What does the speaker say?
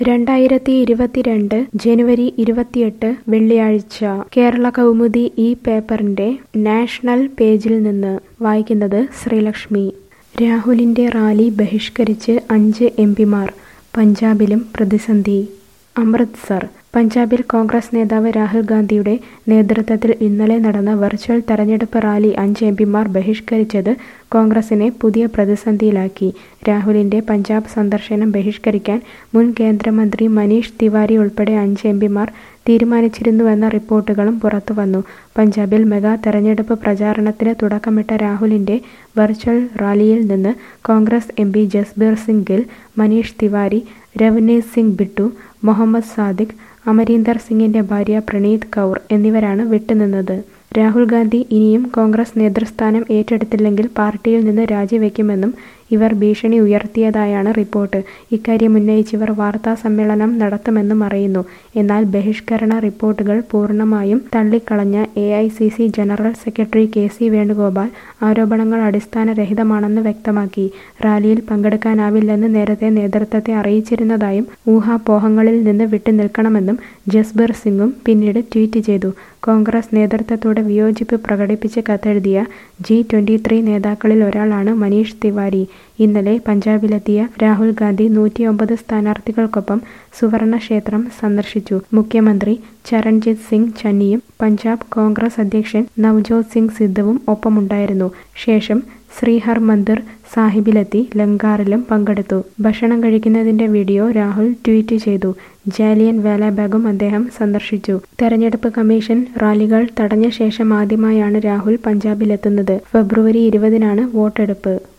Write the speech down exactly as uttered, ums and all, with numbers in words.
രണ്ടായിരത്തി ഇരുപത്തിരണ്ട് ജനുവരി ഇരുപത്തിയെട്ട് വെള്ളിയാഴ്ച കേരള കൗമുദി ഈ പേപ്പറിന്റെ നാഷണൽ പേജിൽ നിന്ന് വായിക്കുന്നത് ശ്രീലക്ഷ്മി. രാഹുലിന്റെ റാലി ബഹിഷ്കരിച്ച് അഞ്ച് എംപിമാർ, പഞ്ചാബിലും പ്രതിസന്ധി. അമൃത്സർ. പഞ്ചാബിൽ കോൺഗ്രസ് നേതാവ് രാഹുൽ ഗാന്ധിയുടെ നേതൃത്വത്തിൽ ഇന്നലെ നടന്ന വെർച്വൽ തെരഞ്ഞെടുപ്പ് റാലി അഞ്ച് എംപിമാർ ബഹിഷ്കരിച്ചത് കോൺഗ്രസിനെ പുതിയ പ്രതിസന്ധിയിലാക്കി. രാഹുലിന്റെ പഞ്ചാബ് സന്ദർശനം ബഹിഷ്കരിക്കാൻ മുൻ കേന്ദ്രമന്ത്രി മനീഷ് തിവാരി ഉൾപ്പെടെ അഞ്ച് എംപിമാർ തീരുമാനിച്ചിരുന്നുവെന്ന റിപ്പോർട്ടുകളും പുറത്തുവന്നു. പഞ്ചാബിൽ മെഗാ തെരഞ്ഞെടുപ്പ് പ്രചാരണത്തിന് തുടക്കമിട്ട രാഹുലിന്റെ വെർച്വൽ റാലിയിൽ നിന്ന് കോൺഗ്രസ് എം പി ജസ്ബീർ സിംഗ് ഗിൽ, മനീഷ് തിവാരി, രവ്നീത് സിംഗ് ബിട്ടു, മുഹമ്മദ് സാദിഖ്, അമരീന്ദർ സിംഗിന്റെ ഭാര്യ പ്രണീത് കൗർ എന്നിവരാണ് വിട്ടുനിന്നത്. രാഹുൽ ഗാന്ധി ഇനിയും കോൺഗ്രസ് നേതൃസ്ഥാനം ഏറ്റെടുത്തില്ലെങ്കിൽ പാർട്ടിയിൽ നിന്ന് രാജിവെക്കുമെന്നും ഇവർ ഭീഷണി ഉയർത്തിയതായാണ് റിപ്പോർട്ട്. ഇക്കാര്യം ഉന്നയിച്ചിവർ വാർത്താ സമ്മേളനം നടത്തുമെന്നും അറിയുന്നു. എന്നാൽ ബഹിഷ്കരണ റിപ്പോർട്ടുകൾ പൂർണ്ണമായും തള്ളിക്കളഞ്ഞ A I C C general secretary K C Venugopal ആരോപണങ്ങൾ അടിസ്ഥാനരഹിതമാണെന്ന് വ്യക്തമാക്കി. റാലിയിൽ പങ്കെടുക്കാനാവില്ലെന്ന് നേരത്തെ നേതൃത്വത്തെ അറിയിച്ചിരുന്നതായും ഊഹാപോഹങ്ങളിൽ നിന്ന് വിട്ടുനിൽക്കണമെന്നും ജസ്ബീർ സിംഗും പിന്നീട് ട്വീറ്റ് ചെയ്തു. കോൺഗ്രസ് നേതൃത്വത്തോട് വിയോജിപ്പ് പ്രകടിപ്പിച്ച് കത്തെഴുതിയ ജി ട്വന്റി ത്രീ നേതാക്കളിൽ ഒരാളാണ് മനീഷ് തിവാരി. ഇന്നലെ പഞ്ചാബിലെത്തിയ രാഹുൽ ഗാന്ധി നൂറ്റിയൊമ്പത് സ്ഥാനാർത്ഥികൾക്കൊപ്പം സുവർണക്ഷേത്രം സന്ദർശിച്ചു. മുഖ്യമന്ത്രി ചരൺജിത് സിംഗ് ചന്നിയും പഞ്ചാബ് കോൺഗ്രസ് അധ്യക്ഷൻ നവ്ജോത് സിംഗ് സിദ്ധുവും ഒപ്പമുണ്ടായിരുന്നു. ശേഷം ശ്രീഹർമന്ദിർ സാഹിബിലെത്തി ലങ്കാറിലും പങ്കെടുത്തു. ഭക്ഷണം കഴിക്കുന്നതിന്റെ വീഡിയോ രാഹുൽ ട്വീറ്റ് ചെയ്തു. ജാലിയൻ വാലാബാഗും അദ്ദേഹം സന്ദർശിച്ചു. തെരഞ്ഞെടുപ്പ് കമ്മീഷൻ റാലികൾ തടഞ്ഞ ശേഷം ആദ്യമായാണ് രാഹുൽ പഞ്ചാബിലെത്തുന്നത്. ഫെബ്രുവരി ഇരുപതിനാണ് വോട്ടെടുപ്പ്.